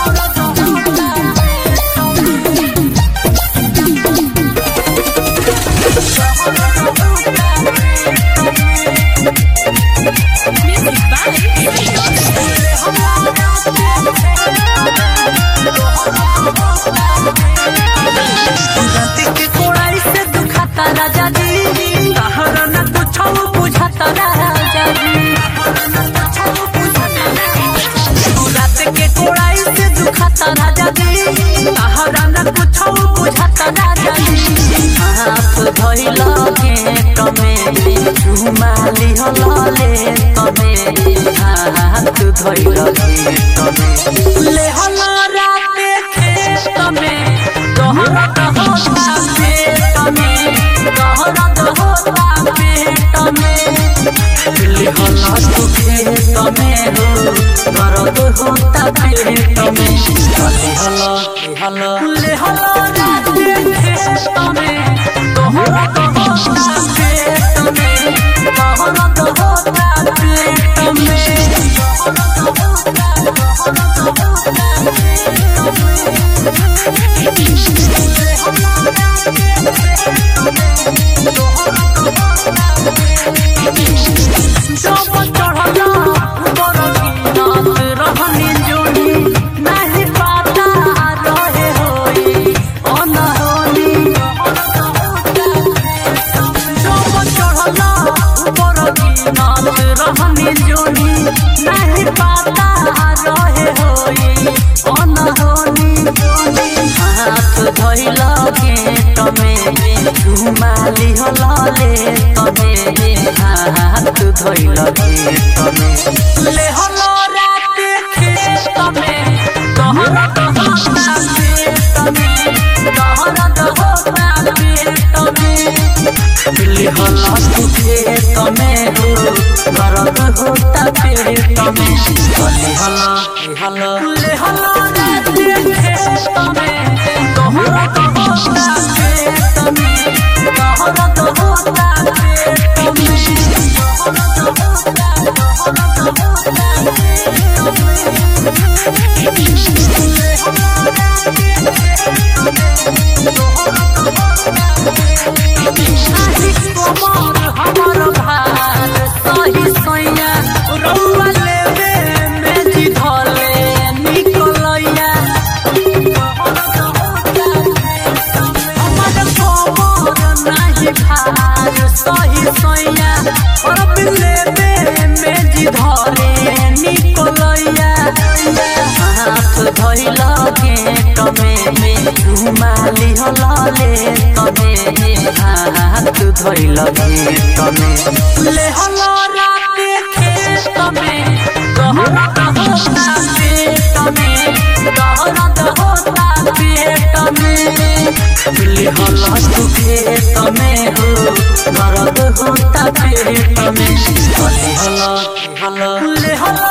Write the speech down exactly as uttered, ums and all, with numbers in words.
माली हलाले तमे हाथ धइल तमे ले हला राते खेत में गहरत होता पेट में गहरत होता पेट में ले हला तू खेत में हो दर्द होता पेट में ले हला ले हला ले हला राते खेत में गहरत होता पेट में गहरत होता पेट में माली हलाले तमे हाथ धइल तमे ले हला राते खेत में गहरत होता पेट में गहरत होता पेट में ले हला तू खेत में हो दर्द होता पेट में ले हला ले हला ले हला राते खेत में गहरत होता पेट में गहरत होता पेट हमर भार सही सैया रउआ लेवे में जी धले निकलैया हमर खबर नाही भार सही सैया और लेवे में जी धरे निकलैया हाथ धइल गेट में माली हलाले तमे हाथ धइल गेट में ले हला राते खेत में गहरत होता पेट में गहरत होता पेट में ले हला तू खेत में हो दर्द होता पेट में ले हला ले हला ले हला